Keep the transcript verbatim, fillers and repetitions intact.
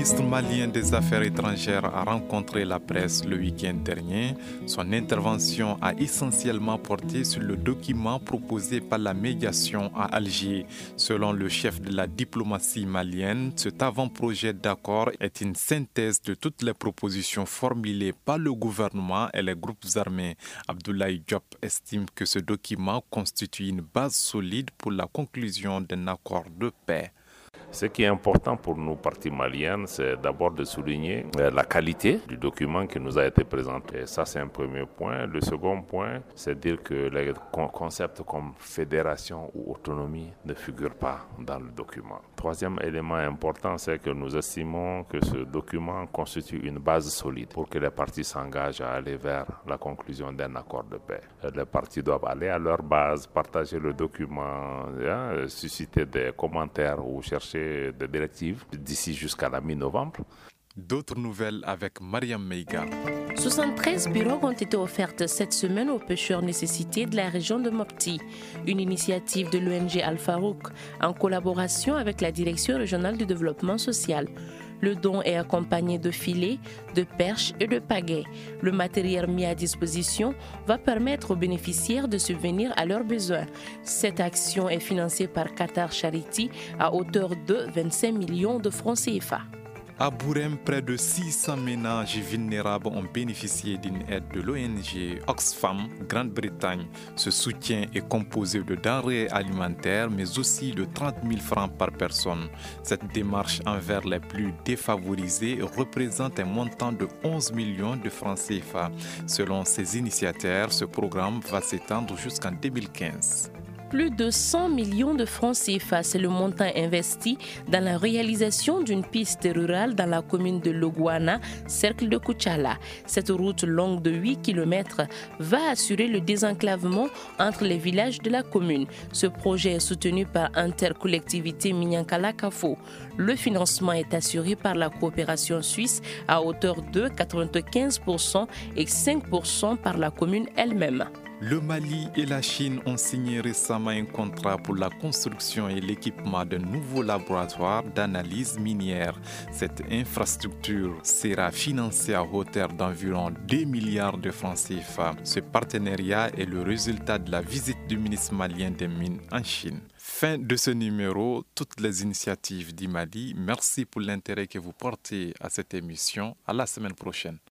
ministre malien des Affaires étrangères a rencontré la presse le week-end dernier. Son intervention a essentiellement porté sur le document proposé par la médiation à Alger. Selon le chef de la diplomatie malienne, cet avant-projet d'accord est une synthèse de toutes les propositions formulées par le gouvernement et les groupes armés. Abdoulaye Diop estime que ce document constitue une base solide pour la conclusion d'un accord de paix. Ce qui est important pour nous, partis maliens, c'est d'abord de souligner la qualité du document qui nous a été présenté. Et ça, c'est un premier point. Le second point, c'est dire que les concepts comme fédération ou autonomie ne figurent pas dans le document. Troisième élément important, c'est que nous estimons que ce document constitue une base solide pour que les partis s'engagent à aller vers la conclusion d'un accord de paix. Les partis doivent aller à leur base, partager le document, hein, susciter des commentaires ou chercher des directives d'ici jusqu'à la mi-novembre. D'autres nouvelles avec Mariam Meiga. soixante-treize pirogues ont été offertes cette semaine aux pêcheurs nécessités de la région de Mopti, une initiative de l'O N G Al-Farouk en collaboration avec la Direction régionale du développement social. Le don est accompagné de filets, de perches et de pagaies. Le matériel mis à disposition va permettre aux bénéficiaires de subvenir à leurs besoins. Cette action est financée par Qatar Charity à hauteur de vingt-cinq millions de francs C F A. À Bourem, près de six cents ménages vulnérables ont bénéficié d'une aide de l'O N G Oxfam Grande-Bretagne. Ce soutien est composé de denrées alimentaires, mais aussi de trente mille francs par personne. Cette démarche envers les plus défavorisés représente un montant de onze millions de francs C F A. Selon ses initiateurs, ce programme va s'étendre jusqu'en deux mille quinze. Plus de cent millions de francs C F A, c'est le montant investi dans la réalisation d'une piste rurale dans la commune de Logouana, cercle de Koutchala. Cette route longue de huit kilomètres va assurer le désenclavement entre les villages de la commune. Ce projet est soutenu par Intercollectivité Minyankala-Kafo. Le financement est assuré par la coopération suisse à hauteur de quatre-vingt-quinze pour cent et cinq pour cent par la commune elle-même. Le Mali et la Chine ont signé récemment un contrat pour la construction et l'équipement d'un nouveau laboratoire d'analyse minière. Cette infrastructure sera financée à hauteur d'environ deux milliards de francs C F A. Ce partenariat est le résultat de la visite du ministre malien des Mines en Chine. Fin de ce numéro, toutes les initiatives du Mali. Merci pour l'intérêt que vous portez à cette émission. À la semaine prochaine.